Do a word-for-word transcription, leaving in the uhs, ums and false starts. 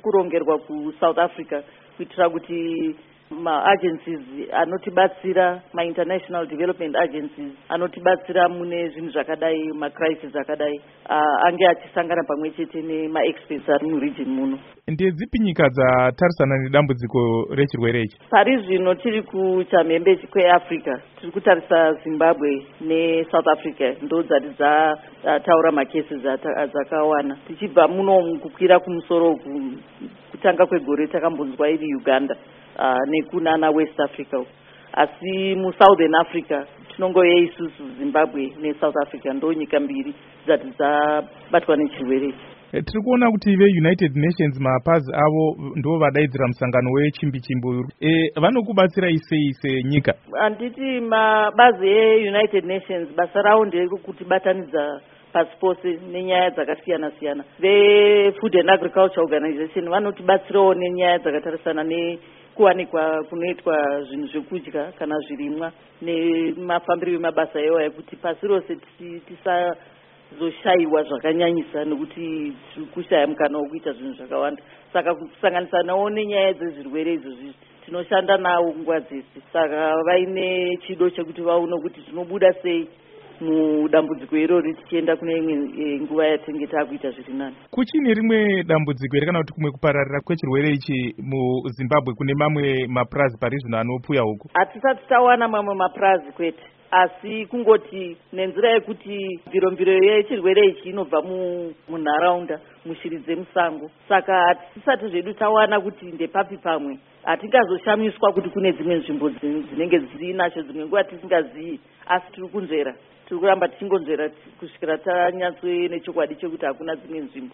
kurongerwa kuSouth Africa kuitira kuti maagencies anotibatsira mainternational development agencies anotibatsira mune zvinhu zvakadai macrisis akadai uh, ange achisangana pamwe chete nemaexperts ari muregion muno. Ndedzipi nyika dzatarisana nedambudziko rechirwere ichi? Pari zvino tiri kuchamhembe kweAfrica tiri kutarisa Zimbabwe neSouth Africa ndo dzati dzataura macases adzakawana. Tichibva muno kukwira kumusoro kutanga kwegore takambonzwa iri Uganda Uh, nekunana West Africa, asi muSouthern Africa tinongoye isusu Zimbabwe neSouth Africa ndo nyika mbiri dzati dzabatwa nechirwere ichi. E, tiri kuona kuti veUnited Nations mapazi avo ndo vadaidzira musangano wechimbi-chimbi uyu. E, vanokubatsirai sei senyika? Handiti mabazi eUnited Nations basa ravo nderekubatanidza pasi pose nenyaya dzakasiyana siyana. VeFood and Agriculture Organization vanotibatsirawo nenyaya dzakatarisana ne kuwanikwa kunoitwa zvinhu zvekudya kana zvirimwa nemafambiro emabasa iwayo kuti pasi rose tisazoshayiwa zvakanyanyisa nekuti kushaya mukana wokuita zvinhu zvakawanda. Saka kusanganisa nawo nenyaya dzezvirwere izvozvi tinoshanda nawo nguva dzese. Saka vaine chido chekuti vaone kuti tinobuda sei mudambudziko irori tichienda kune imwe nguva yatinenge taakuita zviri nani. Kuchine rimwe dambudziko here kana kuti kumwe kupararira kwechirwere ichi muZimbabwe kune mamwe mapurazi pari zvino anopfuya huko? Hatisati tawana mamwe mapurazi kwete, asi kungoti nenzira yekuti mbirombiro yechirwere ichi inobva munharaunda mushiri dzemusango. Saka hatisati zvedu tawana kuti ndepapi pamwe. Hatingazoshamiswa kuti kune dzimwe nzvimbo dzinenge dzinacho dzimwe nguva tisingazivi, asi tiri kunzvera tiri kuramba tichingonzvera kusvikira tanyatswe nechokwadi chekuti hakuna dzimwe nzvimbo.